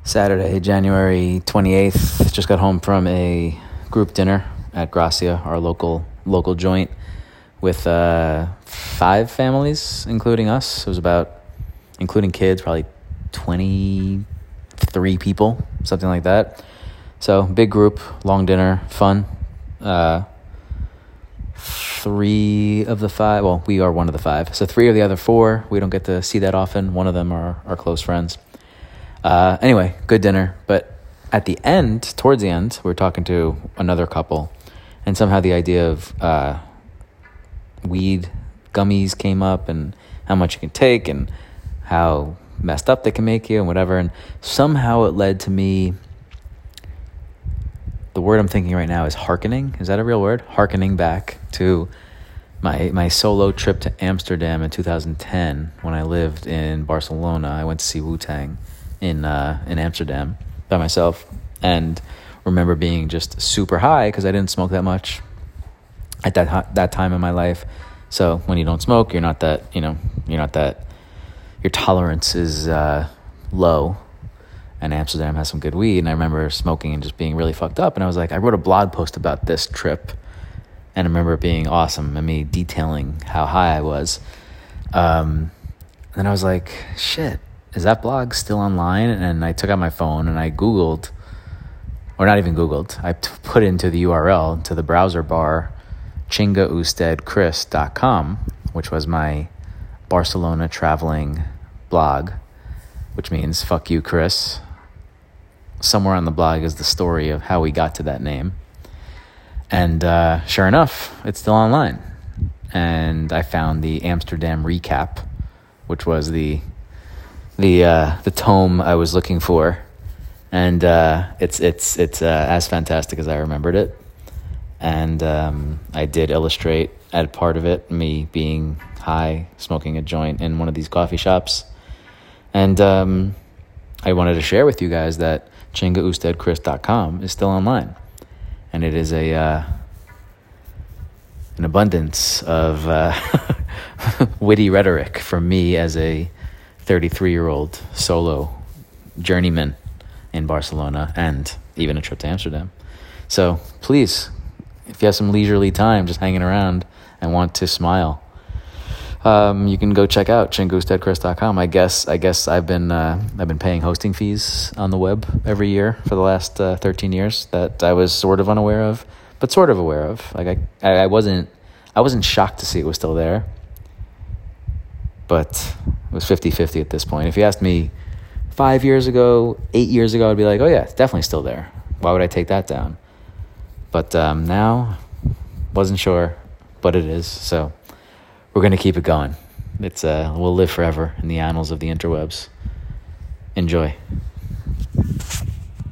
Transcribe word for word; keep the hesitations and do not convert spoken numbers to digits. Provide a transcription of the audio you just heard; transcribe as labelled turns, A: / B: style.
A: Saturday, January twenty-eighth. Just got home from a group dinner at Gracia, our local local joint, with uh, five families, including us. It was about, including kids, probably twenty-three people, something like that. So big group, long dinner, fun. Uh, three of the five, well, we are one of the five. So three of the other four, we don't get to see that often. One of them are our close friends. Uh, anyway, good dinner. But at the end, towards the end, we were talking to another couple, and somehow the idea of uh, weed gummies came up, and how much you can take, and how messed up they can make you, and whatever. And somehow it led to me, the word I'm thinking right now is hearkening. Is that a real word? Hearkening back to my my solo trip to Amsterdam in two thousand ten when I lived in Barcelona. I went to see Wu-Tang in uh, in Amsterdam by myself, and remember being just super high because I didn't smoke that much at that that time in my life. So when you don't smoke, you're not that you know you're not that your tolerance is uh, low. And Amsterdam has some good weed, and I remember smoking and just being really fucked up. And I was like, I wrote a blog post about this trip, and I remember it being awesome and me detailing how high I was. Um, and I was like, shit, is that blog still online? And I took out my phone and I Googled, or not even Googled, I t- put into the U R L to the browser bar chinga usted chris dot com, which was my Barcelona traveling blog, which means fuck you, Chris. Somewhere on the blog is the story of how we got to that name. And uh, sure enough, it's still online. And I found the Amsterdam recap, which was the the uh, the tome I was looking for. And uh, it's it's it's uh, as fantastic as I remembered it. And um, I did illustrate at part of it me being high, smoking a joint in one of these coffee shops. And um, I wanted to share with you guys that chinga usted chris dot com is still online. And it is a uh, an abundance of uh, witty rhetoric from me as a thirty-three-year-old solo journeyman in Barcelona and even a trip to Amsterdam. So please, if you have some leisurely time just hanging around and want to smile, Um, you can go check out chinga usted chris dot com. I guess I guess I've been uh, I've been paying hosting fees on the web every year for the last uh, thirteen years that I was sort of unaware of, but sort of aware of. Like I, I wasn't I wasn't shocked to see it was still there, but it was fifty-fifty at this point. If you asked me five years ago, eight years ago, I'd be like, oh yeah, it's definitely still there. Why would I take that down? But um, now, wasn't sure, but it is. So we're going to keep it going. It's uh, we'll live forever in the annals of the interwebs. Enjoy.